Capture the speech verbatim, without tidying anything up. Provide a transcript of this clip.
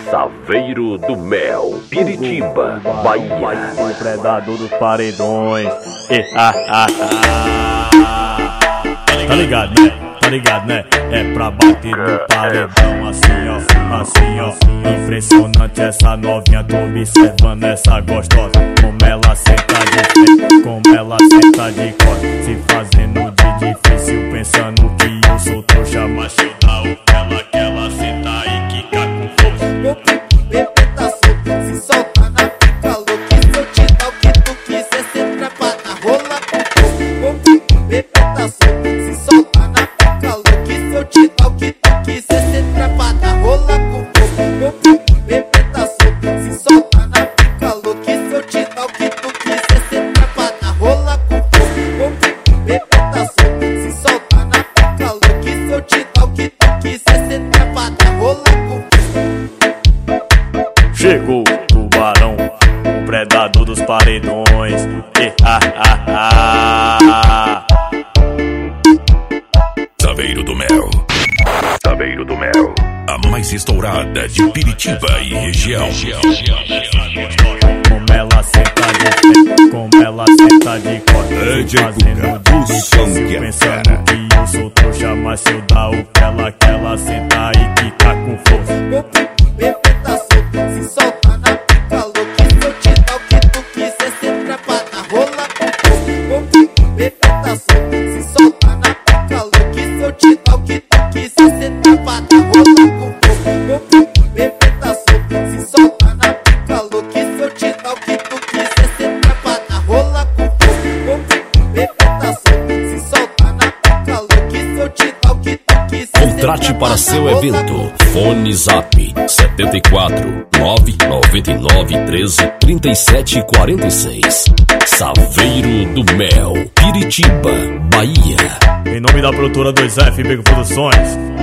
Saveiro do Mel, Piritiba, Bahia. O predador dos paredões. E, ah, ah, ah. Tá ligado, né? Tá ligado, né? É pra bater no paredão assim, ó, assim, ó. Impressionante essa novinha, tô observando essa gostosa. Como ela senta de frente, como ela senta de costa. Se fazendo de difícil, pensando que eu sou trouxa. Mas eu dá o que ela, que ela senta e quica com força. Meu pico, bebê tá solto, se solta na pica louca. Se eu te dar o que tu quiser, cê trapa na rola com fogo. Meu pico, bebê tá solto, se solta na pica louca. Se eu te dar o que tu quiser, cê trapa na rola com fogo. Meu pico, bebê tá solto, se solta na pica louca. Se eu te dar o que tu quiser, cê trapa na rola com fogo. Meu pico, bebê tá solto, se solta na pica louca. Se eu te dar o que tu quiser, cê trapa na rola com fogo. Chegou o tubarão, o predador dos paredões. E, ah, ah, ah. Saveiro do Mel. Saveiro do Mel. A mais estourada de Piritiba e região. Como ela senta de frente, como ela senta de costa. É de fazendo Guga, o de som difícil, que é pensando fera. que eu sou trouxa. Mas se eu dar o que ela, que ela senta e quica com força. Meu pico, bebê tá solto, se solta na pica louca. Se eu te dar o que tu quiser, cê trapa na rola com fogo. Meu pico, bebê tá solto, se solta na pica louca. Se eu te dar o que tu quiser, cê trapa na rola com fogo. Meu pico, bebê tá solto, se solta na pica louca. Se eu te dar o que tu quiser, cê trapa na rola com fogo. Meu pico, bebê tá solto, se solta na pica louca. Se eu te dar o que tu quiser, cê Contrate trapa para na seu rola evento. com fogo. Fone Zap setenta e quatro, nove nove nove, treze, trinta e sete, quarenta e seis. Saveiro do Mel, Piritiba, Bahia. Em nome da produtora dois F B Produções.